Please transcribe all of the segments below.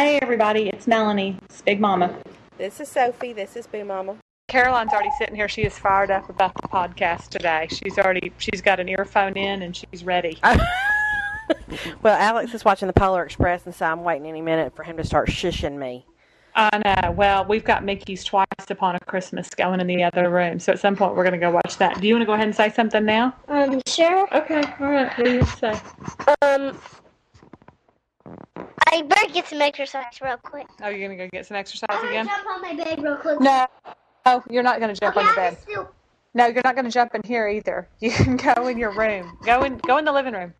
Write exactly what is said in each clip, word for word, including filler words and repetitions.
Hey everybody, it's Melanie. It's Big Mama. This is Sophie. This is Big Mama. Caroline's already sitting here. She is fired up about the podcast today. She's already she's got an earphone in and she's ready. Well, Alex is watching the Polar Express, and so I'm waiting any minute for him to start shushing me. I know. Well, we've got Mickey's Twice Upon a Christmas going in the other room, so at some point we're going to go watch that. Do you want to go ahead and say something now? Um, sure. Okay. All right. What do you say? Um, I better get some exercise real quick. Oh, you're going to go get some exercise I'm again? gonna jump on my bed real quick. No. Oh, you're not going to jump okay, on your I'm bed. Still... No, you're not going to jump in here either. You can go in your room. Go in. Go in the living room.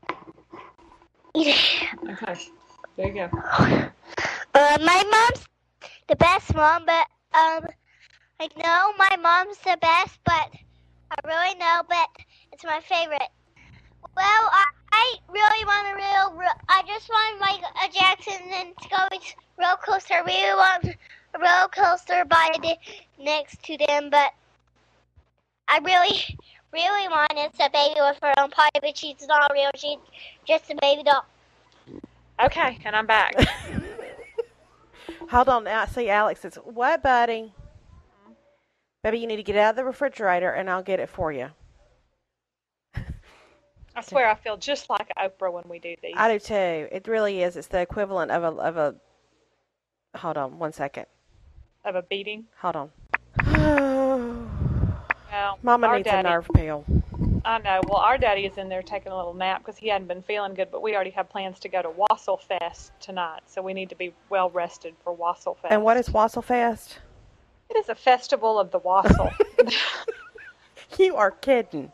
Okay. There you go. Uh, my mom's the best mom, but um, I know my mom's the best, but I really know, but it's my favorite. Well, I, I really want a real, real, I just want like a Jackson and Scully's roller coaster. I really want a roller coaster by the next to them, but I really, really want it's a baby with her own party, but she's not real. She's just a baby doll. Okay, and I'm back. Hold on now. See, Alex says, what, buddy? Baby, you need to get out of the refrigerator, and I'll get it for you. I swear I feel just like Oprah when we do these. I do, too. It really is. It's the equivalent of a... of a. Hold on one second. Of a beating? Hold on. Well, Mama our needs daddy, a nerve pill. I know. Well, our daddy is in there taking a little nap because he hadn't been feeling good, but we already have plans to go to Wassail Fest tonight, so we need to be well rested for Wassail Fest. And what is Wassail Fest? It is a festival of the wassail. You are kidding.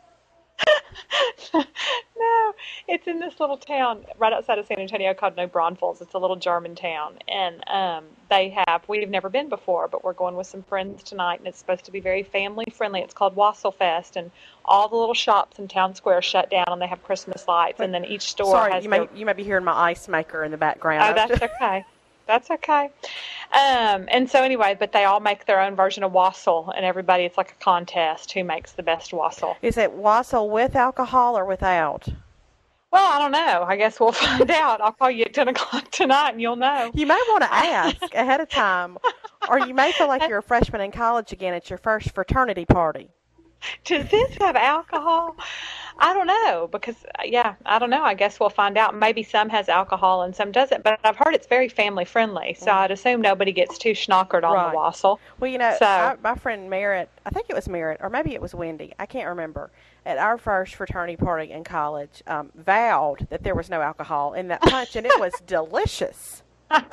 No, it's in this little town right outside of San Antonio called New Braunfels. It's a little German town, and um, they have, we've never been before, but we're going with some friends tonight, and it's supposed to be very family friendly. It's called Wassail Fest, and all the little shops in town square shut down, and they have Christmas lights, and then each store Sorry, has you their... may you may be hearing my ice maker in the background. Oh, that's okay. That's okay. Um, and so anyway, but they all make their own version of wassail, and everybody, it's like a contest who makes the best wassail. Is it wassail with alcohol or without? Well, I don't know. I guess we'll find out. I'll call you at ten o'clock tonight, and you'll know. You may want to ask ahead of time, or you may feel like you're a freshman in college again at your first fraternity party. Does this have alcohol? I don't know, because, yeah, I don't know. I guess we'll find out. Maybe some has alcohol and some doesn't, but I've heard it's very family-friendly, so mm. I'd assume nobody gets too schnockered on right. the wassail. Well, you know, so, I, my friend Merritt, I think it was Merritt, or maybe it was Wendy, I can't remember, at our first fraternity party in college, um, vowed that there was no alcohol in that punch, and it was delicious.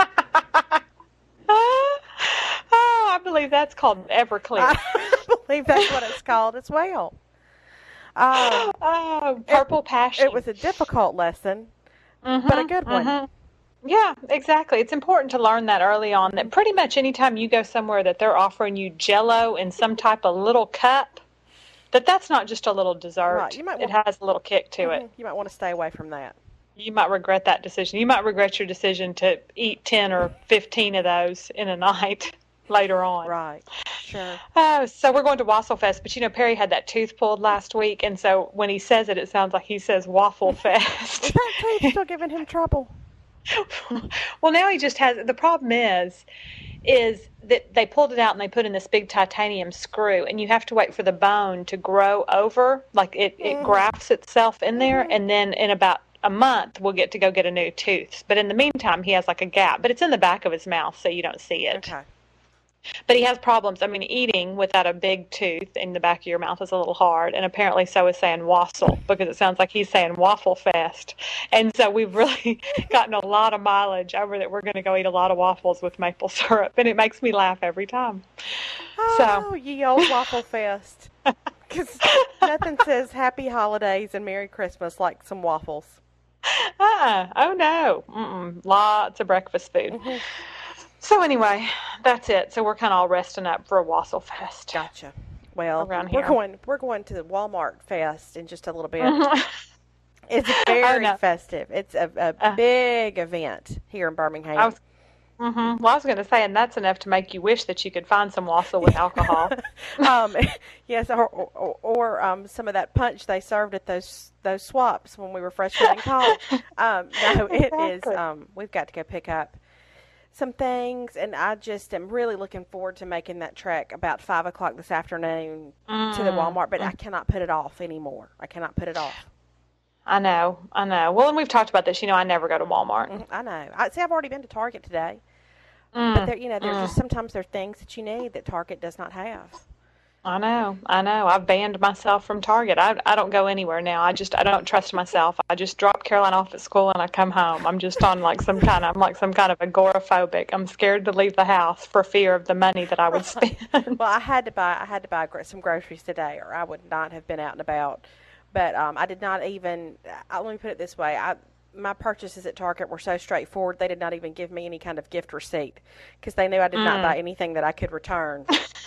Oh, I believe that's called Everclear. I believe that's what it's called as well. Um, oh, Purple it, Passion. It was a difficult lesson, mm-hmm, but a good one. Mm-hmm. Yeah, exactly. It's important to learn that early on, that pretty much anytime you go somewhere that they're offering you Jell-O in some type of little cup, that that's not just a little dessert. Right. You might it want, has a little kick to mm-hmm, it. You might want to stay away from that. You might regret that decision. You might regret your decision to eat ten or fifteen of those in a night later on. Right. Sure. Uh, so we're going to Wassail Fest, but you know, Perry had that tooth pulled last week, and so when he says it, it sounds like he says Waffle Fest. Is that tooth still giving him trouble? Well, now he just has, the problem is, is that they pulled it out and they put in this big titanium screw, and you have to wait for the bone to grow over, like it, it mm-hmm. grafts itself in there, mm-hmm. and then in about a month we'll get to go get a new tooth. But in the meantime, he has like a gap, but it's in the back of his mouth, so you don't see it. Okay. But he has problems. I mean, eating without a big tooth in the back of your mouth is a little hard, and apparently so is saying wassail, because it sounds like he's saying Waffle Fest. And so we've really gotten a lot of mileage over that we're going to go eat a lot of waffles with maple syrup, and it makes me laugh every time. Oh, so. Ye old Waffle Fest. Because nothing says happy holidays and Merry Christmas like some waffles. Ah, oh no. Mm-mm. Lots of breakfast food. Mm-hmm. So anyway, that's it. So we're kind of all resting up for a Wassail Fest. Gotcha. Well, around we're here. going we're going to the Walmart Fest in just a little bit. It's very oh, no. festive. It's a, a uh, big event here in Birmingham. I was, mm-hmm. Well, I was going to say, and that's enough to make you wish that you could find some wassail with alcohol. um, yes, or, or, or um, some of that punch they served at those those swaps when we were freshmen in college. Um, no, it exactly. is. Um, we've got to go pick up some things, and I just am really looking forward to making that trek about five o'clock this afternoon Mm. to the Walmart. But Mm. I cannot put it off anymore. I cannot put it off. I know, I know. Well, and we've talked about this. You know, I never go to Walmart. Mhm, I know. I see. I've already been to Target today, Mm. but there, you know, there's Mm. just sometimes there are things that you need that Target does not have. I know, I know. I've banned myself from Target. I I don't go anywhere now. I just I don't trust myself. I just drop Caroline off at school and I come home. I'm just on like some kind of I'm like some kind of agoraphobic. I'm scared to leave the house for fear of the money that I would spend. Well, I had to buy I had to buy gro- some groceries today, or I would not have been out and about. But um, I did not even. Uh, let me put it this way: I my purchases at Target were so straightforward. They did not even give me any kind of gift receipt because they knew I did not Mm. buy anything that I could return.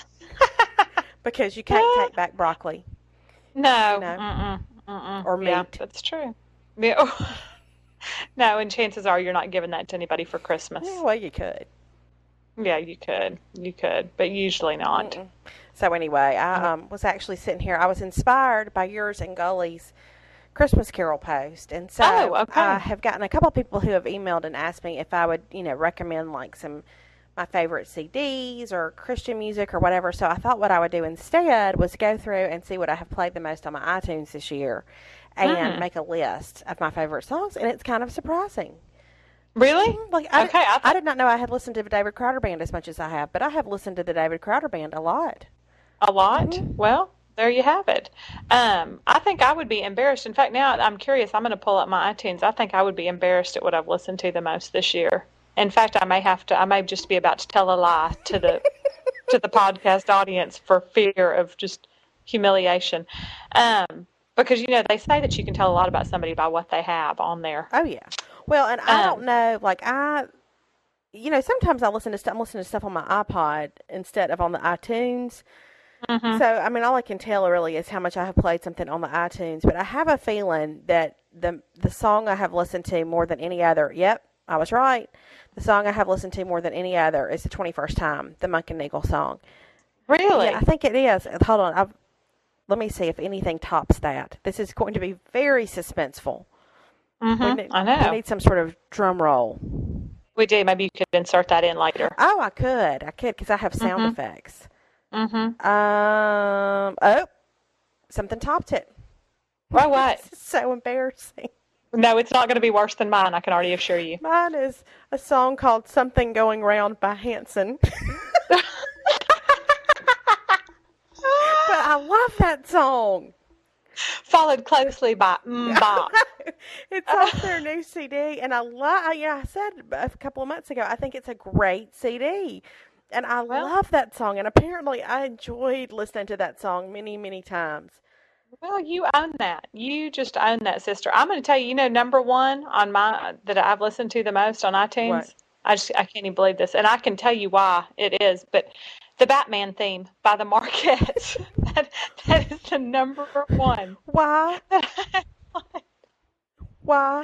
Because you can't take back broccoli No, You know, mm-mm, mm-mm. or Yeah, meat. that's true. Yeah. No, and chances are you're not giving that to anybody for Christmas. Yeah, well, you could. Yeah, you could. You could, but usually not. Mm-mm. So anyway, I um, was actually sitting here. I was inspired by yours and Gully's Christmas Carol post, and so Oh, okay. I have gotten a couple of people who have emailed and asked me if I would, you know, recommend like some my favorite C Ds or Christian music or whatever. So I thought what I would do instead was go through and see what I have played the most on my iTunes this year, and Mm. make a list of my favorite songs. And it's kind of surprising. Really? Like I, Okay, I I, thought- did not know I had listened to the David Crowder Band as much as I have, but I have listened to the David Crowder Band a lot. A lot? Mhm. Well, there you have it. Um, I think I would be embarrassed. In fact, now I'm curious. I'm going to pull up my iTunes. I think I would be embarrassed at what I've listened to the most this year. In fact, I may have to. I may just be about to tell a lie to the to the podcast audience for fear of just humiliation. Um, because you know they say that you can tell a lot about somebody by what they have on there. Oh yeah. Well, and I Um, don't know. Like I, you know, sometimes I listen to stuff. I'm listening to stuff on my iPod instead of on the iTunes. Mhm. So I mean, all I can tell really is how much I have played something on the iTunes. But I have a feeling that the the song I have listened to more than any other. Yep, I was right. The song I have listened to more than any other is the twenty-first Time, the Monk and Eagle song. Really? Yeah, I think it is. Hold on. I've, let me see if anything tops that. This is going to be very suspenseful. Mhm. We need, I know. we need some sort of drum roll. We do. Maybe you could insert that in later. Oh, I could. I could because I have sound Mhm. effects. Mm-hmm. Um. Oh, something topped it. Well, what? This is so embarrassing. No, it's not going to be worse than mine. I can already assure you. Mine is a song called "Something Going Round" by Hanson. But I love that song. Followed closely by Mbop. It's off their new C D, and I love. Yeah, I said a couple of months ago, I think it's a great C D, and I Well- love that song. And apparently, I enjoyed listening to that song many, many times. Well, you own that. You just own that, sister. I'm going to tell you, you know, number one on my that I've listened to the most on iTunes. What? I just I can't even believe this, and I can tell you why it is. But the Batman theme by the Marquettes. that that is the number one. Why? Why?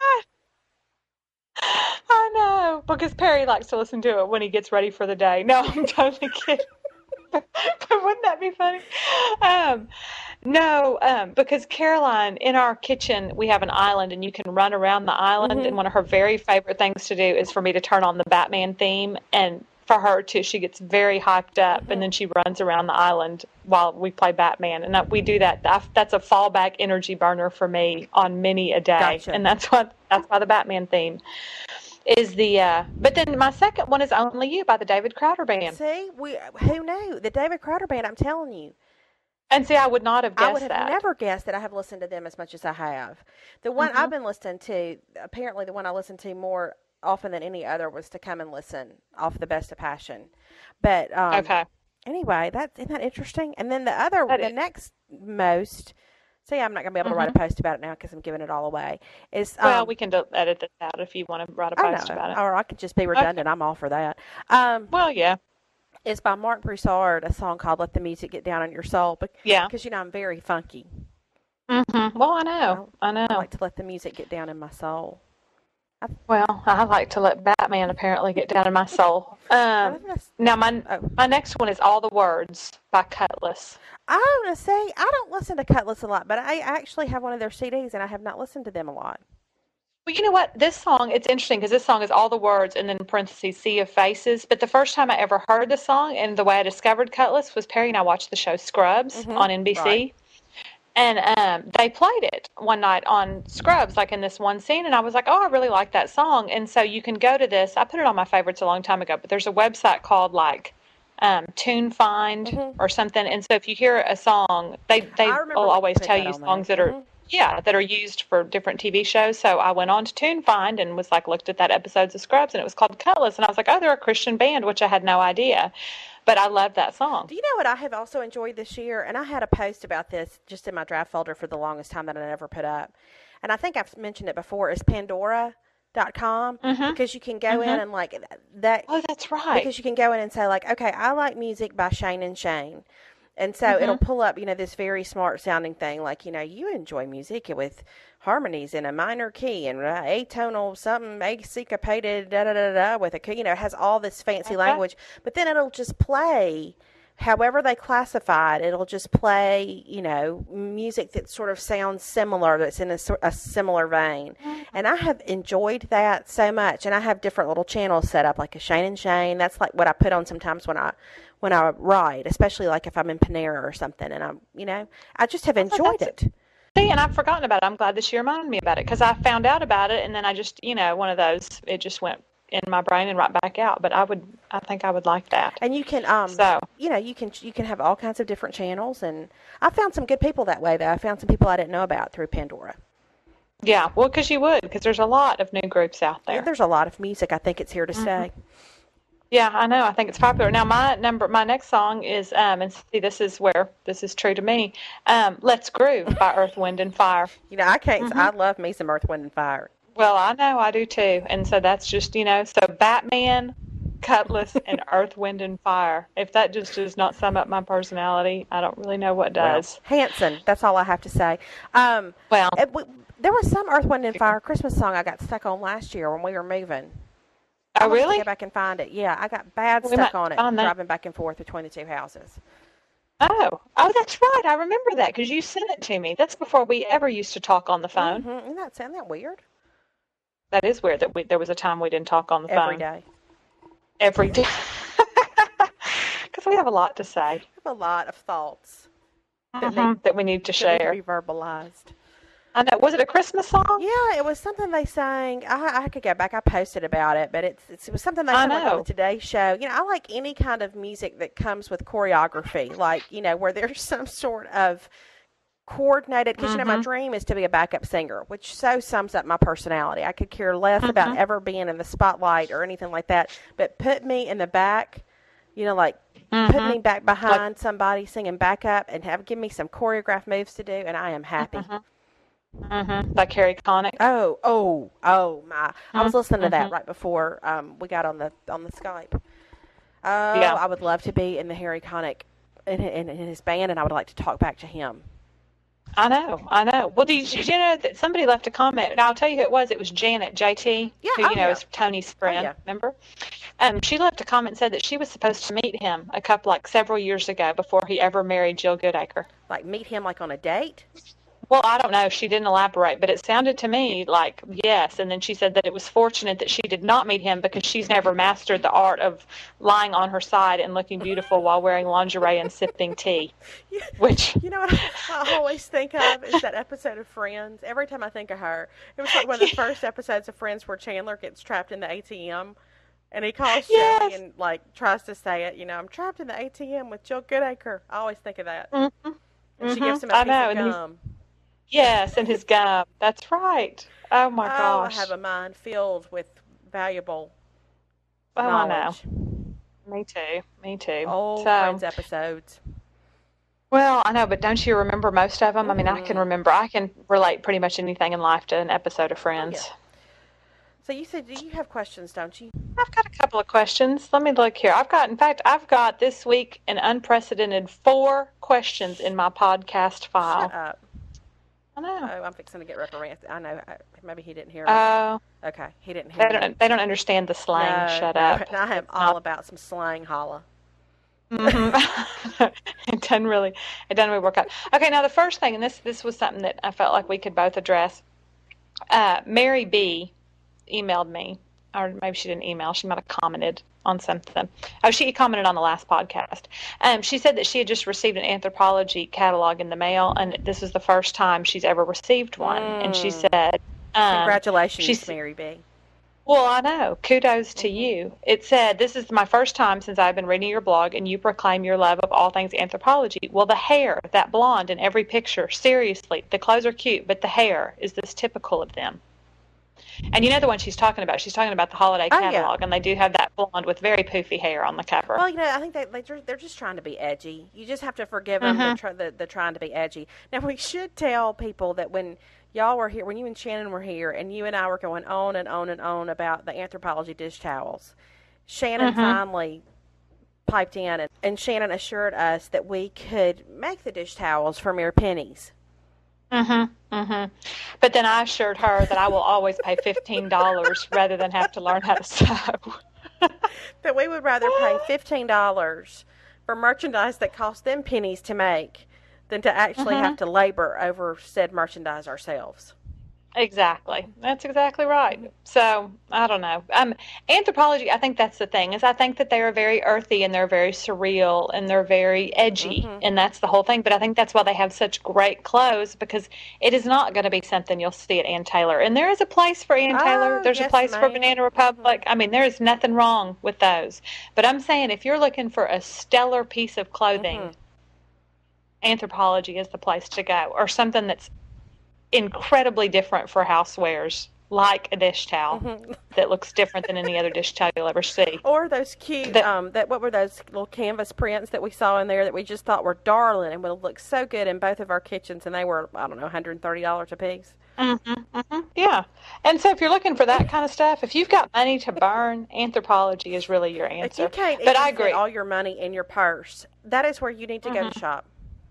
I know, because Perry likes to listen to it when he gets ready for the day. No, I'm totally kidding. But wouldn't that be funny? Um, no, um, because Caroline, in our kitchen, we have an island, and you can run around the island. Mhm. And one of her very favorite things to do is for me to turn on the Batman theme, and for her too, she gets very hyped up, Mhm. and then she runs around the island while we play Batman, and that, we do that. That- That's a fallback energy burner for me on many a day, Gotcha. and that's what that's why the Batman theme is the. Uh, but then my second one is "Only You" by the David Crowder Band, See, we who knew the David Crowder Band? I'm telling you, and see, I would not have guessed I would have that. never guessed that I have listened to them as much as I have. The one Mhm. I've been listening to, apparently, the one I listened to more often than any other was "To Come and Listen" off the Best of Passion. But um, Okay. anyway, that isn't that interesting? And then the other, That the is. next most. See, I'm not going to be able to write a post about it now because I'm giving it all away. Is um, Well, we can do- edit this out if you want to write a I post know, about it. or I could just be redundant. I'm all for that. Um, Well, yeah, it's by Mark Broussard, a song called "Let the Music Get Down on Your Soul." Because yeah. you know I'm very funky. Mm-hmm. Well, I know, I know. I like to let the music get down in my soul. Well, I like to let Batman apparently get down in my soul. I Um, think that's- now my oh. my next one is "All the Words" by Cutlass. I don't know, say I don't listen to Cutlass a lot, but I actually have one of their C Ds, and I have not listened to them a lot. Well, you know what? This song, it's interesting because this song is all the words and then in parentheses, sea of faces. But the first time I ever heard the song and the way I discovered Cutlass was Perry and I watched the show Scrubs Mm-hmm. on N B C. Right. And um, they played it one night on Scrubs, like in this one scene. And I was like, oh, I really like that song. And so you can go to this. I put it on my favorites a long time ago, but there's a website called like um, Tune Find Mm-hmm. or something. And so if you hear a song, they, they I will remember always putting tell that you on there. songs that are. Mhm. Yeah, that are used for different T V shows. So I went on to TuneFind and was like, looked at that episodes of Scrubs, and it was called Cutlass, and I was like, oh, they're a Christian band, which I had no idea, but I love that song. Do you know what I have also enjoyed this year? And I had a post about this just in my draft folder for the longest time that I never put up. And I think I've mentioned it before, is Pandora dot com, Mhm. because you can go in Mhm. and like that Oh, that's right. because you can go in and say like, okay, I like music by Shane and Shane. And so Mhm. it'll pull up, you know, this very smart sounding thing like, you know, you enjoy music with harmonies in a minor key and uh, atonal something, a syncopated da da da da with a key, you know, it has all this fancy Okay. language. But then it'll just play however they classify it. It'll just play, you know, music that sort of sounds similar, that's in a, sor- a similar vein. And I have enjoyed that so much. And I have different little channels set up, like a Shane and Shane. That's like what I put on sometimes when I when I write, especially like if I'm in Panera or something. And I'm, you know, I just have enjoyed that's- it. See, and I've forgotten about it. I'm glad that you reminded me about it because I found out about it, and then I just, you know, one of those, it just went in my brain and right back out. But I would, I think I would like that. And you can, um, So, you know, you can you can have all kinds of different channels. And I found some good people that way, though. I found some people I didn't know about through Pandora. yeah, well, because you would, because there's a lot of new groups out there. There's a lot of music. I think it's here to stay. Yeah, I know. I think it's popular. Now, my number, my next song is, um, and see, this is where this is true to me. Um, "Let's Groove" by Earth, Wind, and Fire. You know, I can't. Mm-hmm. I love me some Earth, Wind, and Fire. Well, I know I do too, and so that's just, you know, so Batman, Cutlass, and Earth, Wind, and Fire. If that just does not sum up my personality, I don't really know what does. Well, Hanson. That's all I have to say. Um, Well, it, w- there was some Earth, Wind, and Fire Christmas song I got stuck on last year when we were moving. oh I'll have to really? go back and find it. Yeah, I got bad We stuck might on it find that. driving back and forth between the two houses. Oh, oh, that's right. I remember that because you sent it to me. That's before we ever used to talk on the phone. Mm-hmm. Isn't that sound that weird? That is weird that we there was a time we didn't talk on the phone Every day. every day because we have a lot to say. I have a lot of thoughts that Mhm, need, that we need to that need to share. be verbalized. I know. Was it a Christmas song? Yeah, it was something they sang. I, I could go back. I posted about it, but it's, it's it was something they I sang like on know. the Today Show. You know, I like any kind of music that comes with choreography, like you know, where there's some sort of coordinated. Because you know, my Mhm. dream is to be a backup singer, which so sums up my personality. I could care less about Mhm. ever being in the spotlight or anything like that. But put me in the back, you know, like put Mhm. me back behind somebody singing backup and have give me some choreographed moves to do, and I am happy. Mhm. Mhm. By Carrie Connick. Oh, oh, oh my! I was listening to that Mhm. right before um, we got on the on the Skype. Oh, Yeah. I would love to be in the Harry Connick in, in, in his band, and I would like to talk back to him. I know. I know. Well, did you, did you know that somebody left a comment? And I'll tell you who it was. It was Janet J T, Yeah, who oh, you know yeah. is Tony's friend. yeah. Remember? Um, she left a comment and said that she was supposed to meet him a couple like several years ago before he ever married Jill Goodacre. Like meet him like on a date. Well, I don't know. She didn't elaborate, but it sounded to me like yes. And then she said that it was fortunate that she did not meet him because she's never mastered the art of lying on her side and looking beautiful while wearing lingerie and sipping tea. Which You know what I, I always think of is that episode of Friends. Every time I think of her, it was like one of the first episodes of Friends where Chandler gets trapped in the A T M. And he calls Yes. Joey and like tries to say it, you know, I'm trapped in the A T M with Jill Goodacre. I always think of that. Mhm. And she Mhm. gives him a I piece know, of and he's- gum. yes, and his gum. That's right. Oh my Oh, gosh. I have a mind filled with valuable Oh, I know. knowledge. Me too. Me too. Old so, Friends episodes. well, I know, but don't you remember most of them? I mean, I can Mhm. remember. I can relate pretty much anything in life to an episode of Friends. So you said you have questions, don't you? I've got a couple of questions. Let me look here. I've got, in fact, I've got this week an unprecedented four questions in my podcast file. Shut up. I know. Oh, I'm fixing to get reprimanded. I know. I, maybe he didn't hear me. Oh, Okay, he didn't they hear me. don't. They don't understand the slang. No, Shut no, up. and I am all about some slang holla. Mhm. It doesn't really. It doesn't really work out. Okay, now the first thing, and this this was something that I felt like we could both address. Uh, Mary B. emailed me, or maybe she didn't email. She might have commented on something. Oh, she commented on the last podcast. Um, she said that she had just received an Anthropologie catalog in the mail, and this is the first time she's ever received one. Mm. And she said, um, "Congratulations, she's, Mary B." Well, I know. Kudos to mm-hmm. you. It said, "This is my first time since I've been reading your blog, and you proclaim your love of all things Anthropologie. Well, the hair, that blonde in every picture, seriously, the clothes are cute, but the hair, is this typical of them?" And you know the one she's talking about. She's talking about the holiday catalog, oh, yeah. and they do have that blonde with very poofy hair on the cover. Well, you know, I think they, they they're just trying to be edgy. You just have to forgive them. Mm-hmm. They're, they're, they're trying to be edgy. Now, we should tell people that when y'all were here, when you and Shannon were here, and you and I were going on and on and on about the Anthropologie dish towels, Shannon mm-hmm. finally piped in, and, and Shannon assured us that we could make the dish towels for mere pennies. Mm-hmm, mm-hmm. But then I assured her that I will always pay fifteen dollars rather than have to learn how to sew. That we would rather pay fifteen dollars for merchandise that cost them pennies to make than to actually mm-hmm. have to labor over said merchandise ourselves. Exactly. That's exactly right. So, I don't know. Um, Anthropologie, I think that's the thing, is I think that they are very earthy and they're very surreal and they're very edgy, mm-hmm. and that's the whole thing. But I think that's why they have such great clothes, because it is not going to be something you'll see at Ann Taylor. And there is a place for Ann Taylor. Oh, There's yes, a place ma'am. for Banana Republic. Mm-hmm. I mean, there is nothing wrong with those. But I'm saying if you're looking for a stellar piece of clothing, mm-hmm. Anthropologie is the place to go, or something that's incredibly different for housewares, like a dish towel mm-hmm. that looks different than any other dish towel you'll ever see. Or those cute, that, um, that what were those little canvas prints that we saw in there that we just thought were darling and would look so good in both of our kitchens, and they were, I don't know, one hundred thirty dollars a piece. Mm-hmm, mm-hmm, yeah. And so if you're looking for that kind of stuff, if you've got money to burn, Anthropologie is really your answer. If you can't but even I agree. fit all your money in your purse, that is where you need to mm-hmm. go to shop.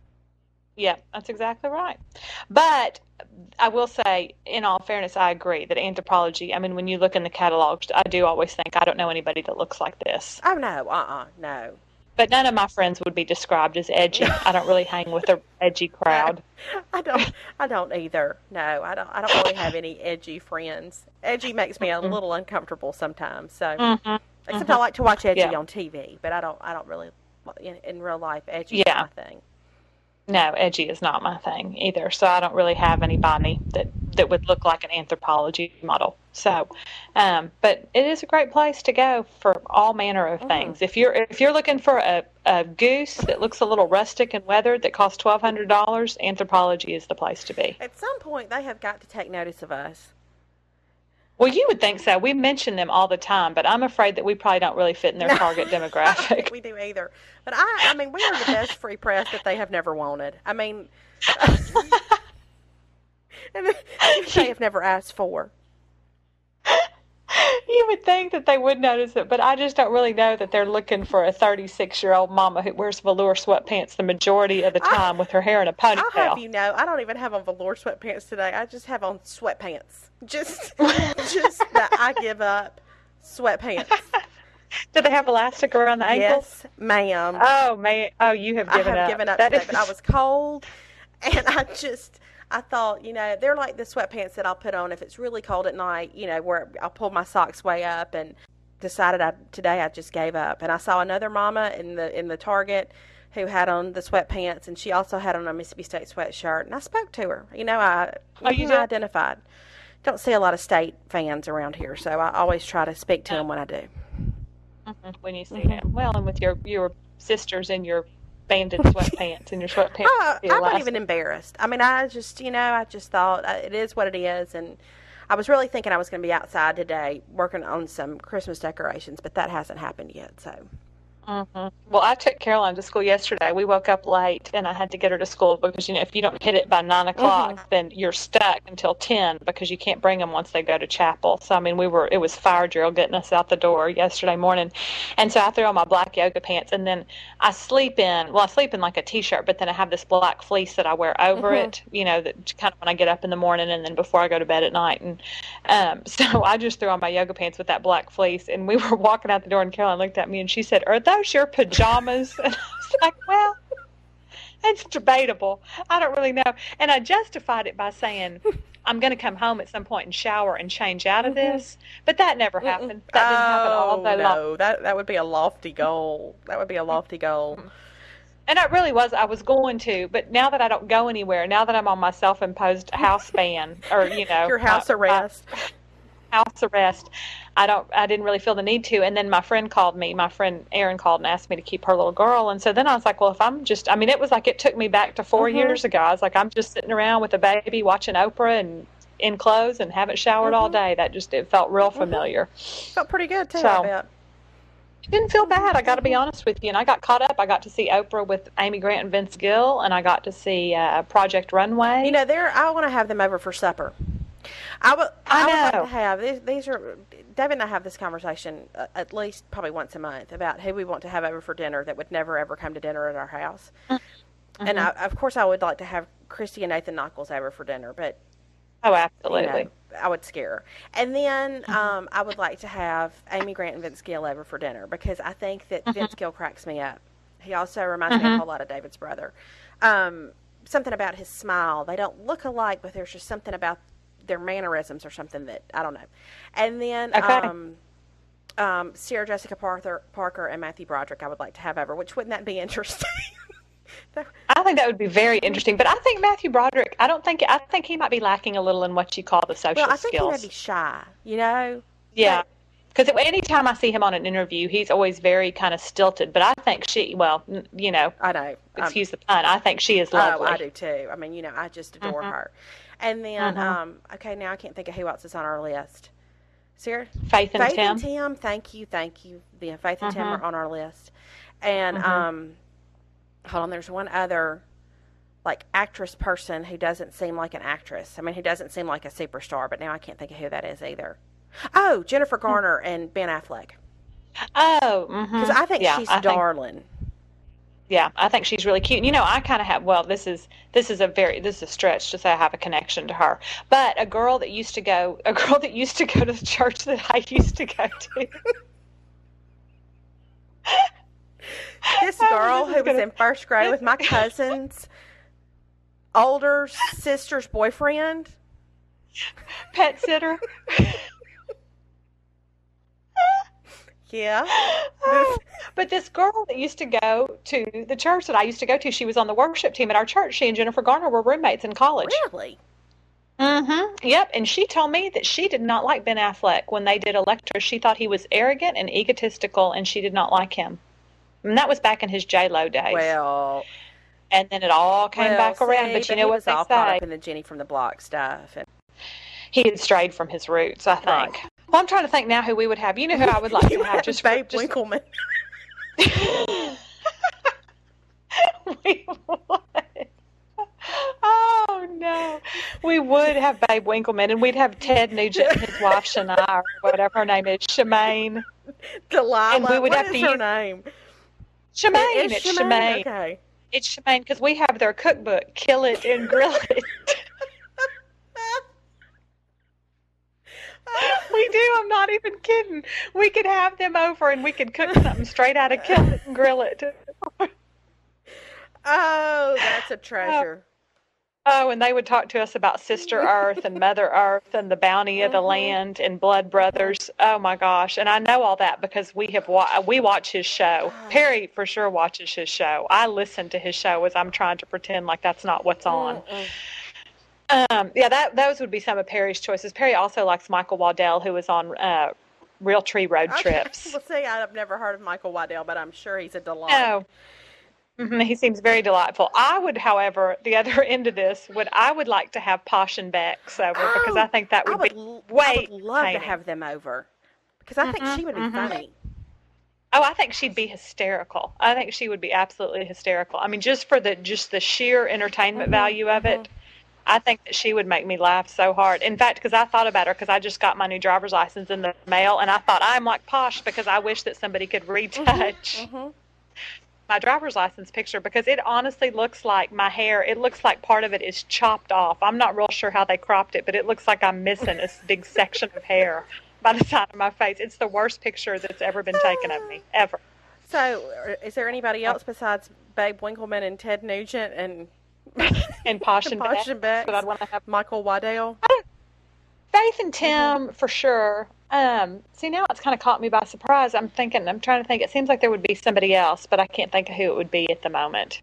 Yeah, that's exactly right. But I will say, in all fairness, I agree that Anthropologie, I mean, when you look in the catalogs, I do always think, I don't know anybody that looks like this. Oh, no, uh-uh, no. But none of my friends would be described as edgy. I don't really hang with the edgy crowd. I don't I don't either. No, I don't I don't really have any edgy friends. Edgy makes me a mm-hmm. little uncomfortable sometimes. So mm-hmm. except mm-hmm. I like to watch edgy yeah. on T V, but I don't I don't really in, in real life edgy yeah. is my thing. No, edgy is not my thing either. So I don't really have anybody that, that would look like an Anthropologie model. So, um, but it is a great place to go for all manner of things. Mm-hmm. If you're if you're looking for a, a goose that looks a little rustic and weathered that costs twelve hundred dollars, Anthropologie is the place to be. At some point, they have got to take notice of us. Well, you would think so. We mention them all the time, but I'm afraid that we probably don't really fit in their target demographic. I don't think we do either. But I, I mean, we are the best free press that they have never wanted. I mean, and they have never asked for. You would think that they would notice it, but I just don't really know that they're looking for a thirty-six-year-old mama who wears velour sweatpants the majority of the time I, with her hair in a ponytail. I'll have you know, I don't even have on velour sweatpants today. I just have on sweatpants. Just, just the I give up sweatpants. Do they have elastic around the ankles? Yes, ma'am. Oh, man. Oh, you have given up. I have up. given up that today, is... but I was cold, and I just... I thought, you know, they're like the sweatpants that I'll put on if it's really cold at night, you know, where I'll pull my socks way up, and decided I, today I just gave up. And I saw another mama in the in the Target who had on the sweatpants, and she also had on a Mississippi State sweatshirt. And I spoke to her. You know, I, oh, you I identified. Don't see a lot of State fans around here, so I always try to speak to them when I do. Mm-hmm. When you see mm-hmm. them. Well, and with your, your sisters and your banded sweatpants and your sweatpants. Oh, I'm not even embarrassed. I mean, I just, you know, I just thought uh, it is what it is. And I was really thinking I was going to be outside today working on some Christmas decorations, but that hasn't happened yet. So. Mm-hmm. Well, I took Caroline to school yesterday. We woke up late, and I had to get her to school because, you know, if you don't hit it by nine o'clock, mm-hmm. then you're stuck until ten because you can't bring them once they go to chapel. So, I mean, we were, it was fire drill getting us out the door yesterday morning. And so I threw on my black yoga pants, and then I sleep in, well, I sleep in like a T-shirt, but then I have this black fleece that I wear over mm-hmm. it, you know, that kind of when I get up in the morning and then before I go to bed at night. And um, so I just threw on my yoga pants with that black fleece, and we were walking out the door, and Caroline looked at me, and she said, "Are those your pajamas?" And I was like, well, it's debatable. I don't really know. And I justified it by saying, I'm going to come home at some point and shower and change out of Mm-hmm. this. But that never Mm-mm. happened. That didn't happen all Oh day long. no, that that would be a lofty goal. That would be a lofty goal. And it really was. I was going to, but now that I don't go anywhere, now that I'm on my self-imposed house ban, or you know, Your house my- my arrest. house arrest, I don't. I didn't really feel the need to. And then my friend called me. My friend Erin called and asked me to keep her little girl. And so then I was like, well, if I'm just, I mean, it was like it took me back to 4 Mhm. years ago. I was like, I'm just sitting around with a baby watching Oprah and in clothes and haven't showered all Mhm. day. That just it felt real familiar. Felt pretty good too, So- I bet. It didn't feel bad. I got to be honest with you. And I got caught up. I got to see Oprah with Amy Grant and Vince Gill, and I got to see uh, Project Runway. You know, there. I want to have them over for supper. I would. I would like know. to have these. These are. David and I have this conversation uh, at least probably once a month about who we want to have over for dinner that would never ever come to dinner at our house. And I, of course, I would like to have Christy and Nathan Knuckles over for dinner, but oh, you absolutely. know, I would scare her. And then um, I would like to have Amy Grant and Vince Gill over for dinner because I think that Vince Gill cracks me up. He also reminds me a whole lot of David's brother. Um, something about his smile. They don't look alike, but there's just something about their mannerisms or something that I don't know. And then Okay. um, um, Sarah Jessica Parker, Parker and Matthew Broderick I would like to have over, which wouldn't that be interesting? That- I think that would be very interesting. But I think Matthew Broderick, I don't think, I think he might be lacking a little in what you call the social well, I think skills. he may be shy, you know? Yeah. Because anytime I see him on an interview, he's always very kind of stilted. But I think she, well, n- you know, I know. Um, excuse the pun, I think she is Oh, lovely. I do too. I mean, you know, I just adore Mhm. her. And then, Mhm. um, okay, now I can't think of who else is on our list. Sarah? Faith and Faith Tim. and Tim, thank you, thank you. The Faith and Tim Mhm. are on our list. And, Mhm. um, hold on, there's one other, like, actress person who doesn't seem like an actress. I mean, who doesn't seem like a superstar, but now I can't think of who that is either. Oh, Jennifer Garner and Ben Affleck. Oh, mhm. Because I think yeah, she's I think, darling. yeah, I think she's really cute. And, you know, I kind of have, well, this is this is a very this is a stretch to say I have a connection to her. But a girl that used to go a girl that used to go to the church that I used to go to. This Oh, girl this is who was gonna- in first grade with my cousin's older sister's boyfriend. Pet sitter. Yeah. Oh, but this girl that used to go to the church that I used to go to, she was on the worship team at our church. She and Jennifer Garner were roommates in college. Really? Mm-hmm. Yep. And she told me that she did not like Ben Affleck when they did Elektra. She thought he was arrogant and egotistical, and she did not like him. And that was back in his J-Lo days. Well, And then it all came well, back around. see, But you he know what was they all caught say? up in the Jenny from the Block stuff. And He had strayed from his roots, I think. Right. Well, I'm trying to think now who we would have. You know who I would like to have just for, Babe just Winkleman. We would. Oh no, we would have Babe Winkleman, and we'd have Ted Nugent and his wife Shania, or whatever her name is, Shemaine. Delilah. And we would what have is to her use- name? Shemaine, Is it's Shemaine? Shemaine. Okay. It's Shemaine because we have their cookbook, Kill It and Grill It. We do. I'm not even kidding. We could have them over, and we could cook something straight out of Kill It and Grill It. Oh, that's a treasure. Oh, and they would talk to us about Sister Earth and Mother Earth and the bounty of the Mhm. land and Blood Brothers. Oh my gosh! And I know all that because we have wa- we watch his show. Oh. Perry for sure watches his show. I listen to his show as I'm trying to pretend like that's not what's on. Mm-mm. Um, yeah, that those would be some of Perry's choices. Perry also likes Michael Waddell, who was on uh, Real Tree Road Okay. Trips. Well, see, I've never heard of Michael Waddell, but I'm sure he's a delight. No. hmm He seems very delightful. I would, however, the other end of this would I would like to have Posh and Bex over because I think that I would, would, be l- way I would love to entertaining. have them over because I think Mhm, she would be mhm. funny. Oh, I think she'd be hysterical. I think she would be absolutely hysterical. I mean, just for the just the sheer entertainment Mhm, value of it, I think that she would make me laugh so hard. In fact, because I thought about her because I just got my new driver's license in the mail, and I thought I'm like Posh because I wish that somebody could retouch hmm my driver's license picture because it honestly looks like my hair. It looks like part of it is chopped off. I'm not real sure how they cropped it, but it looks like I'm missing a big section of hair by the side of my face. It's the worst picture that's ever been taken of me, ever. So, uh, is there anybody else besides Babe Winkleman and Ted Nugent and And Posh and Posh Bex and Bex? that I'd want to have. Michael Waddell? I don't, and Tim for sure. Um, see, now it's kind of caught me by surprise. I'm thinking, I'm trying to think. It seems like there would be somebody else, but I can't think of who it would be at the moment.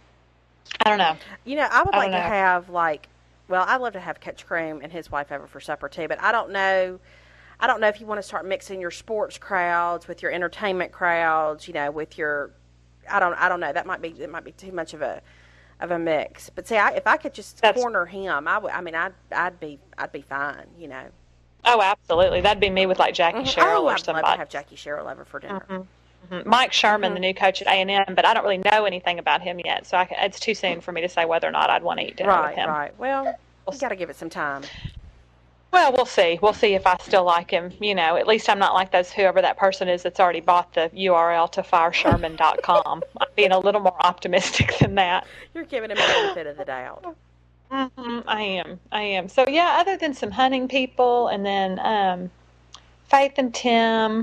I don't know. You know, I would I like don't to know. have like, well, I'd love to have Coach Cream and his wife over for supper too. But I don't know. I don't know if you want to start mixing your sports crowds with your entertainment crowds. You know, with your, I don't, I don't know. That might be, it might be too much of a, of a mix. But see, I, if I could just That's- corner him, I would. I mean, I'd, I'd be, I'd be fine. You know. Oh, absolutely. That'd be me with like Jackie Mhm. Sherrill Oh, or I'd love somebody. to have Jackie Sherrill over for dinner. Mhm. Mike Sherman, the new coach at A and M, but I don't really know anything about him yet, so I, ca- it's too soon for me to say whether or not I'd want to eat dinner Right, with him. right. Well, you got to give it some time. Well, we'll see. We'll see if I still like him. You know, at least I'm not like those whoever that person is that's already bought the U R L to fire sherman dot com. I'm being a little more optimistic than that. You're giving him the benefit of the doubt. hmm I am. I am. So yeah, other than some hunting people, and then um, Faith and Tim.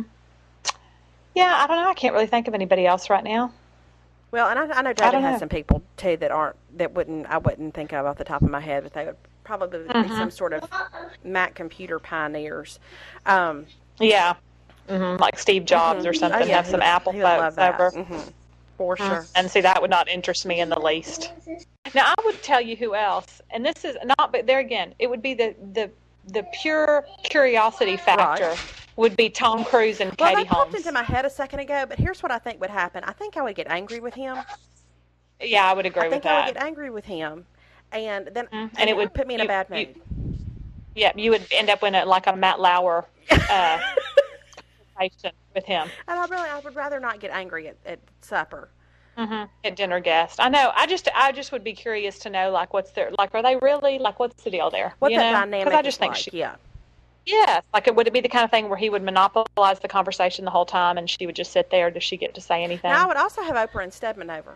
Yeah, I don't know. I can't really think of anybody else right now. Well, and I, I know I David don't has know. some people too that aren't that wouldn't I wouldn't think of off the top of my head, but they would probably be Mhm. some sort of Mac computer pioneers. Um, Yeah, hmm like Steve Jobs or mhm. something. Oh, yeah, Have he some would- Apple he would love folks that. over. Mhm. For Mm. sure. And see, that would not interest me in the least. Now, I would tell you who else, and this is not, but there again, it would be the the the pure curiosity factor. Right. Would be Tom Cruise and Well, Katie that popped Holmes. into my head a second ago, but here's what I think would happen. I think I would get angry with him. Yeah, I would agree I with think I would that. get angry with him, and then Mhm. and, it would put me in a you- bad you- mood. Yeah, you would end up in a, like a Matt Lauer uh, conversation with him. And I really, I would rather not get angry at, at supper. hmm At dinner guest. I know. I just, I just would be curious to know, like, what's their, like, are they really, like, what's the deal there? What you that know? dynamic I just is think like. she, Yeah. yes, like, it would it be the kind of thing where he would monopolize the conversation the whole time, and she would just sit there? Does she get to say anything? Now I would also have Oprah and Stedman over.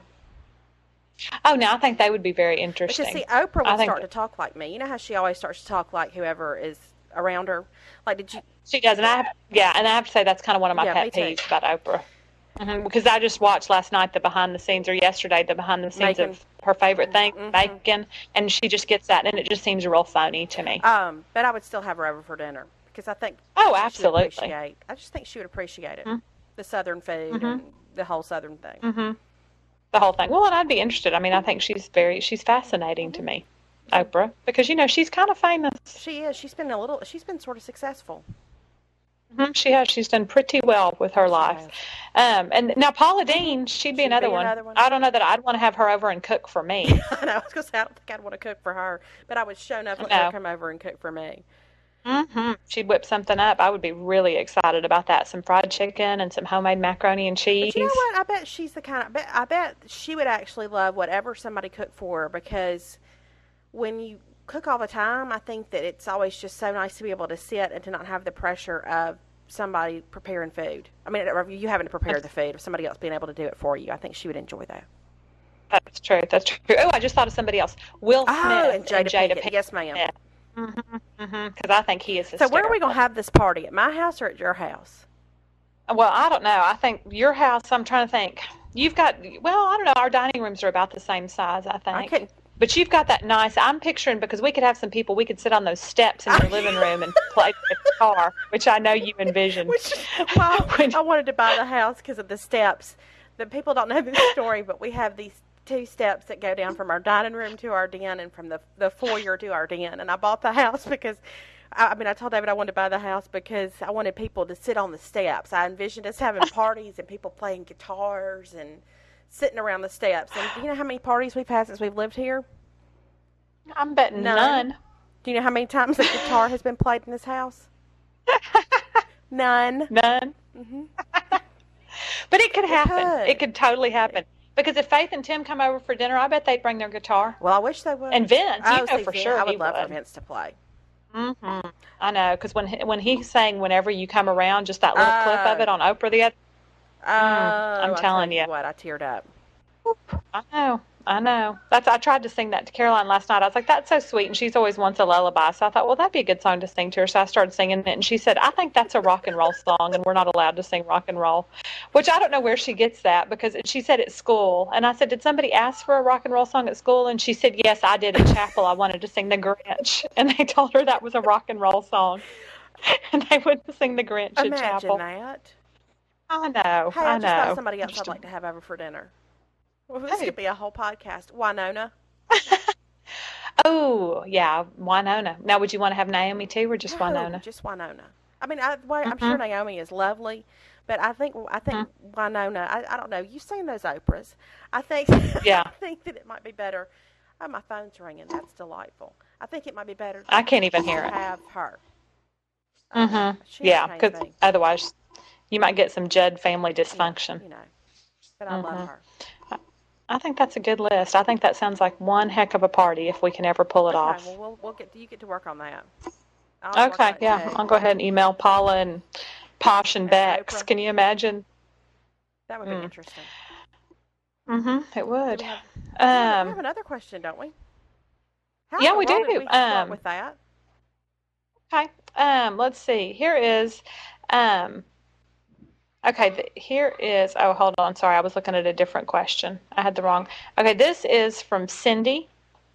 Oh, no, I think they would be very interesting. Because see, Oprah I would think start to talk like me. You know how she always starts to talk like whoever is around her. Like, did you? She does, and I have, yeah, and I have to say that's kind of one of my Yeah, pet me too. peeves about Oprah. hmm Because I just watched last night the behind the scenes, or yesterday the behind the scenes Macon. of her favorite thing, Mhm. bacon, and she just gets that, and it just seems real phony to me. Um, but I would still have her over for dinner because I think. Oh, she would absolutely. appreciate- I just think she would appreciate it. Mhm. The Southern food Mhm. and the whole Southern thing. hmm The whole thing. Well, and I'd be interested. I mean, I think she's very, she's fascinating to me, Oprah, because you know she's kind of famous. She is. She's been a little. She's been sort of successful. hmm She has. She's done pretty well with her She life. has. Um, and now Paula Dean, she'd be She'd another be one. another one. I don't know that I'd want to have her over and cook for me. I know. I was gonna say I don't think I'd want to cook for her, but I would show enough let No. her come over and cook for me. hmm She'd whip something up. I would be really excited about that. Some fried chicken and some homemade macaroni and cheese. But you know what? I bet she's the kind of. I bet, I bet she would actually love whatever somebody cooked for her because when you cook all the time, I think that it's always just so nice to be able to sit and to not have the pressure of somebody preparing food. I mean, or you having to prepare the food, or somebody else being able to do it for you. I think she would enjoy that. That's true. That's true. Oh, I just thought of somebody else. Will Smith Oh, and Jada, Pinkett. Pinkett. Yes, ma'am. Mm-hmm. Because I think he is So where are we hysterical. going to have this party? At my house or at your house? Well, I don't know. I think your house, I'm trying to think. You've got, well, I don't know. Our dining rooms are about the same size, I think. I couldn't. But you've got that nice, I'm picturing, because we could have some people, we could sit on those steps in your living room and play the guitar, which I know you envisioned. Which, well, When- I wanted to buy the house because of the steps. The people don't know this story, but we have these two steps that go down from our dining room to our den and from the the foyer to our den. And I bought the house because, I, I mean, I told David I wanted to buy the house because I wanted people to sit on the steps. I envisioned us having parties and people playing guitars and sitting around the steps. And do you know how many parties we've had since we've lived here? I'm betting None. none. Do you know how many times the guitar has been played in this house? None. None. hmm But it could happen. could. It could totally happen. Because if Faith and Tim come over for dinner, I bet they'd bring their guitar. Well, I wish they would. And Vince, you Oh, know see, for Vince, sure I would he love would. for Vince to play. hmm I know, because when he, when he sang "Whenever You Come Around," just that little clip of Oh. it on Oprah the other, Oh, I'm I telling tell you. what, I teared up. I know, I know. That's I tried to sing that to Caroline last night. I was like, that's so sweet, and she's always wants a lullaby. So I thought, well, that'd be a good song to sing to her. So I started singing it, and she said, I think that's a rock and roll song, and we're not allowed to sing rock and roll, which I don't know where she gets that, because she said at school, and I said, did somebody ask for a rock and roll song at school? And she said, yes, I did at chapel. I wanted to sing the Grinch, and they told her that was a rock and roll song, and they wouldn't sing the Grinch at chapel. Imagine that. I know. Hey, I, I just know. thought somebody else I'd like to have over for dinner. Well, this Hey. could be a whole podcast. Winona. Oh, yeah, Winona. Now, would you want to have Naomi too, or just No, Winona? just Winona. I mean, I, well, I'm Mhm. sure Naomi is lovely, but I think I think Winona. I, I don't know. You've seen those Oprahs. I think. Yeah. I think that it might be better. Oh, my phone's ringing. That's delightful. I think it might be better. I can't even to hear it. have her. Mm-hmm. She Yeah, entertains because me, otherwise you might get some Judd family dysfunction. you know. But I love Mhm. her. I think that's a good list. I think that sounds like one heck of a party if we can ever pull it Okay, off. well, we'll we'll get you get to work on that. I'll work Okay, on it yeah, too. I'll go ahead and email Paula and Posh and And Bex. Oprah. Can you imagine? That would be Mm. interesting. Mm-hmm. It Do would. we have, we have Um, another question, don't we? How yeah, in the we world do. Did we start Um, with that? okay. Um, let's see. Here is. Um, okay. th- Here is. Oh, hold on. Sorry, I was looking at a different question. I had the wrong. Okay, this is from Cindy.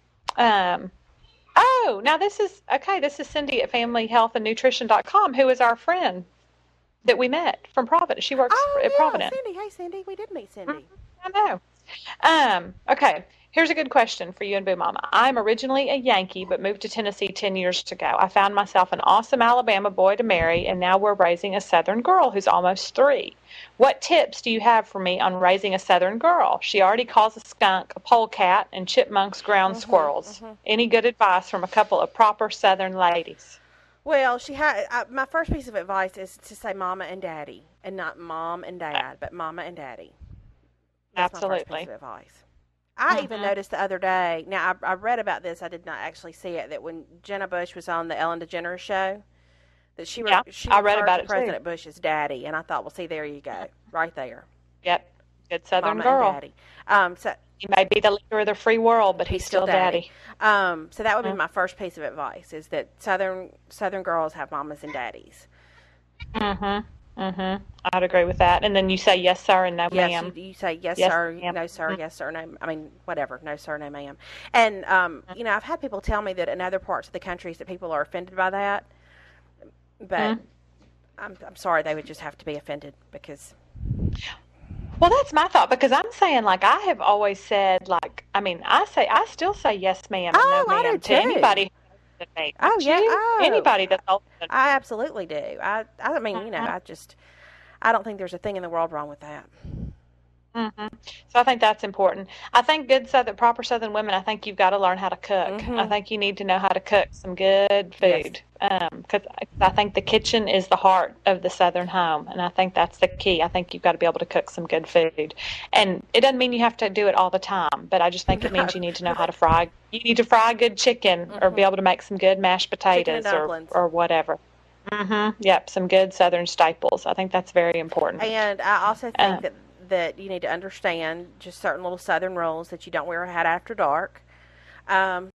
Um, oh, now this is okay. This is Cindy at family health and nutrition dot com, who is our friend that we met from Providence. She works Oh at yeah, Providence. Cindy. Hey, Cindy. We did meet Cindy. I know. Um, okay, here's a good question for you and Boo Mama. I'm originally a Yankee, but moved to Tennessee ten years ago. I found myself an awesome Alabama boy to marry, and now we're raising a Southern girl who's almost three. What tips do you have for me on raising a Southern girl? She already calls a skunk a polecat and chipmunks ground Mhm, squirrels. mhm. Any good advice from a couple of proper Southern ladies? Well, she had. I, my first piece of advice is to say "mama" and "daddy," and not "mom" and "dad," but "mama" and "daddy." That's my first Absolutely. piece of advice. I even Mhm. noticed the other day. Now I, I read about this. I did not actually see it. That when Jenna Bush was on the Ellen DeGeneres show, that she re- Yeah, she I read referred about to it too. President Bush as daddy, and I thought, well, see, there you go, right there, Yep, good Southern mama girl. and daddy. Um, so He may be the leader of the free world, but he's, He's still still daddy. Um, so that would be Mhm. my first piece of advice: is that Southern Southern girls have mamas and daddies. Mm-hmm. Mm-hmm. I'd agree with that. And then you say yes, sir, and no, Yes, ma'am. you, you say yes, Yes, sir, ma'am. no, sir, Mhm. yes, sir, no. I mean, whatever, no, sir, no, ma'am. And um, you know, I've had people tell me that in other parts of the countries that people are offended by that, but Mhm. I'm I'm sorry, they would just have to be offended because Well, that's my thought, because I'm saying, like, I have always said, like, I mean, I say, I still say yes, ma'am, and Oh, no, I do ma'am to too. anybody who's older than me. Oh, Don't yeah, you? oh. Anybody that's older than me. I absolutely do. I I mean, you know, Mhm. I just I don't think there's a thing in the world wrong with that. Hmm. So I think that's important. I think good Southern, proper Southern women, I think you've got to learn how to cook. Mhm. I think you need to know how to cook some good Yes. food. Um, 'cause I I think the kitchen is the heart of the Southern home, and I think that's the key. I think you've got to be able to cook some good food. And it doesn't mean you have to do it all the time, but I just think it means No. you need to know how to fry. You need to fry good chicken, or be Mhm. able to make some good mashed Chicken and potatoes, or dumplings. or whatever. Hmm. Yep, some good Southern staples. I think that's very important. And I also think Uh, that that you need to understand just certain little Southern rules that you don't wear a hat after dark. Um,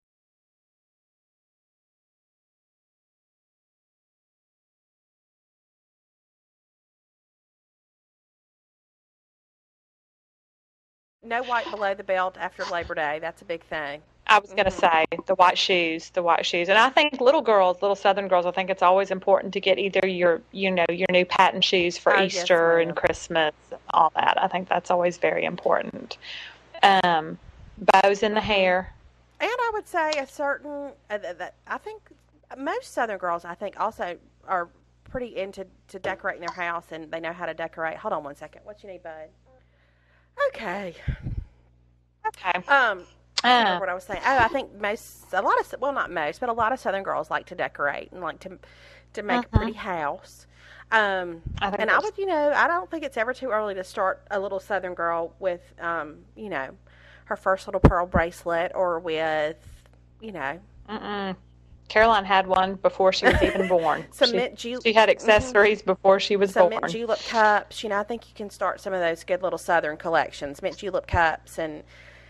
no white below the belt after Labor Day. That's a big thing. I was going to Mhm. say the white shoes, the white shoes. And I think little girls, little Southern girls, I think it's always important to get either your, you know, your new patent shoes for Oh, yes, Easter and ma'am. Christmas and all that. I think that's always very important. Um, bows in the Mhm. hair. And I would say a certain uh, that that- I think most Southern girls, I think, also are pretty into to decorating their house, and they know how to decorate. Hold on one second. What you need, bud? Okay. Okay. Um, I don't remember Um, what I was saying. Oh, I think most, a lot of, well, not most, but a lot of Southern girls like to decorate and like to to make a Mhm. pretty house. Um, I think and I that's- would, you know, I don't think it's ever too early to start a little Southern girl with, um, you know, her first little pearl bracelet, or with, you know, mm-mm. Caroline had one before she was even born. some she, mint julep. she had accessories before she was Some born. mint julep cups. You know, I think you can start some of those good little Southern collections. Mint julep cups and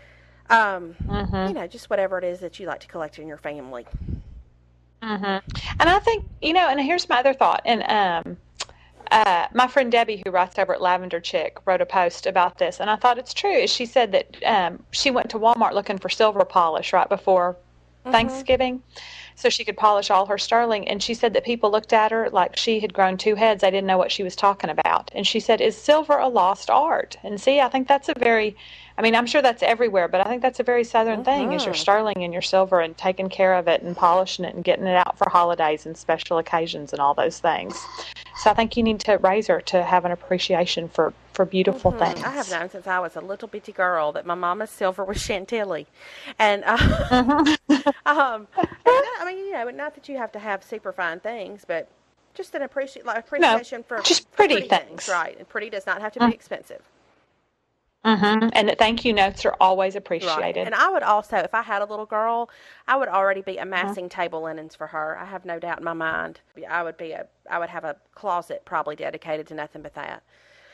Um, Mm-hmm. you know, just whatever it is that you like to collect in your family. Mm-hmm. And I think, you know, and here's my other thought. And um, uh, my friend Debbie, who writes over at Lavender Chick, wrote a post about this, and I thought it's true. She said that um, she went to Walmart looking for silver polish right before Mm-hmm. Thanksgiving, so she could polish all her sterling. And she said that people looked at her like she had grown two heads. They didn't know what she was talking about. And she said, "Is silver a lost art?" And see, I think that's a very, I mean, I'm sure that's everywhere, but I think that's a very Southern thing, is your Mm-hmm. sterling and your silver and taking care of it and polishing it and getting it out for holidays and special occasions and all those things. So I think you need to raise her to have an appreciation for, for beautiful Mm-hmm. things. I have known since I was a little bitty girl that my mama's silver was Chantilly, and uh, Mm-hmm. um, and not, I mean, you know, not that you have to have super fine things, but just an appreci- like appreciation for just for pretty pretty things. right? And pretty does not have to be Mm. expensive. Mm-hmm. And that thank you notes are always Right. appreciated. And I would also, if I had a little girl, I would already be Mm-hmm. amassing table linens for her. I have no doubt in my mind. I would be a, I would have a closet probably dedicated to nothing but that.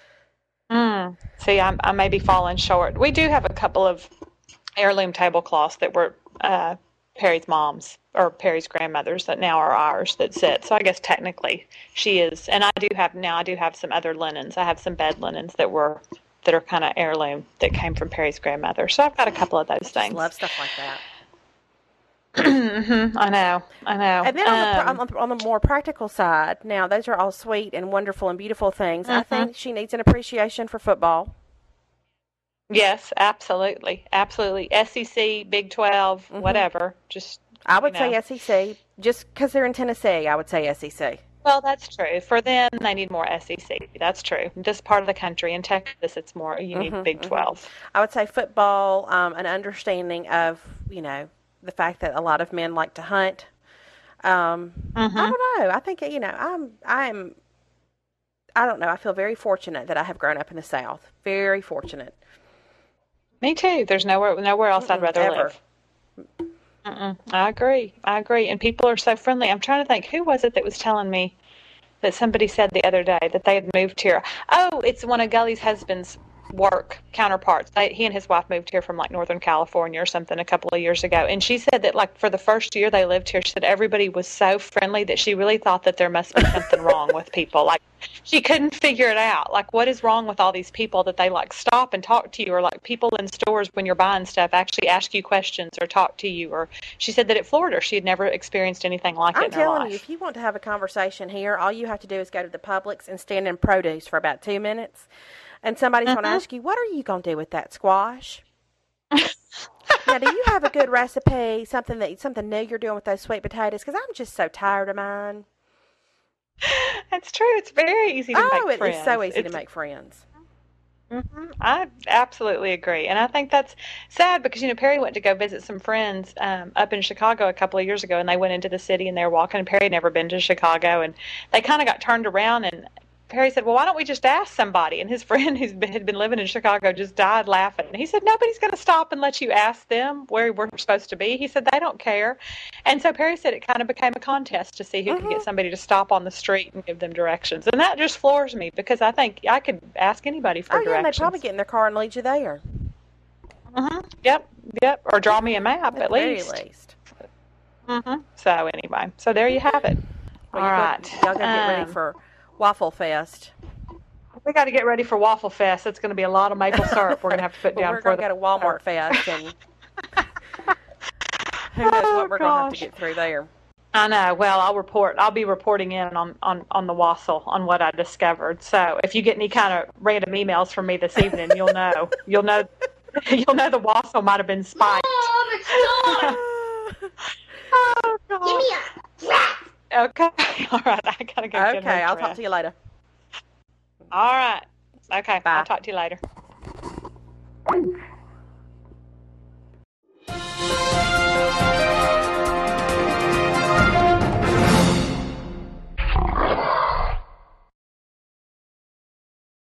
Mm. See, I'm, I may be falling short. We do have a couple of heirloom tablecloths that were uh, Perry's mom's or Perry's grandmother's that now are ours that sit. So I guess technically she is. And I do have now. I do have some other linens. I have some bed linens that were that are kind of heirloom that came from Perry's grandmother. So I've got a couple of those I just things. love stuff like that. Mm-hmm. I know. I know. And then on the, Um, on, the, on the more practical side, now those are all sweet and wonderful and beautiful things. I Mhm. think she needs an appreciation for football. yes, absolutely, absolutely. S E C, Big twelve, Mhm. whatever. Just I would you say know. S E C. Just because they're in Tennessee, I would say S E C. Well, that's true. For them, they need more S E C. That's true. This part of the country, in Texas, it's more, you need Mhm, Big mhm. twelve. I would say football, um, an understanding of, you know, the fact that a lot of men like to hunt. Um, I hmm don't know. I think, you know, I'm, I'm, I don't know. I feel very fortunate that I have grown up in the South. Very fortunate. Me too. There's nowhere nowhere else I'd Mm-mm, rather ever. live. Mm-mm. I agree. I agree. And people are so friendly. I'm trying to think, who was it that was telling me that somebody said the other day that they had moved here? Oh, it's one of Gully's husband's work counterparts. They, he and his wife moved here from like Northern California or something a couple of years ago. And she said that like for the first year they lived here, she said everybody was so friendly that she really thought that there must be something wrong with people. Like she couldn't figure it out. Like what is wrong with all these people that they like stop and talk to you, or like people in stores when you're buying stuff actually ask you questions or talk to you. Or she said that it floored her. She had never experienced anything like it I'm in her telling you, life. if you want to have a conversation here, all you have to do is go to the Publix and stand in produce for about two minutes. And somebody's going to Mhm. ask you, what are you going to do with that squash? Now, do you have a good recipe, something that something new you're doing with those sweet potatoes? Because I'm just so tired of mine. It's true. It's very easy to Oh, make it friends. is so easy It's to make friends. hmm I absolutely agree. And I think that's sad because, you know, Perry went to go visit some friends um, up in Chicago a couple of years ago, and they went into the city and they were walking, and Perry had never been to Chicago, and they kind of got turned around, and Perry said, well, why don't we just ask somebody? And his friend who had been living in Chicago just died laughing. And he said, nobody's going to stop and let you ask them where we're supposed to be. He said, they don't care. And so Perry said it kind of became a contest to see who could Mhm. get somebody to stop on the street and give them directions. And that just floors me because I think I could ask anybody for Oh, yeah, and they'd probably directions. get in their car and lead you there. hmm Yep, yep. Or draw me a map At at the very least. least. hmm So anyway, so there you have it. Well, All you right. go, y'all go get ready Um, for Waffle Fest. we got to get ready for Waffle Fest. It's going to be a lot of maple syrup we're going to have to put Well, down we're for going to the go to Walmart Fest, and who knows Oh, what we're going to have to gosh. get through there. I know. Well, I'll report. I'll be reporting in on, on, on the Wassel on what I discovered. So if you get any kind of random emails from me this evening, you'll know. You'll know. You'll know the Wassel might have been spiked. Mom, it's not. Oh, Give God. me a dress. Okay. All right. I gotta go get her Okay, I'll talk dressed. to you later. All right. Okay. Bye. I'll talk to you later.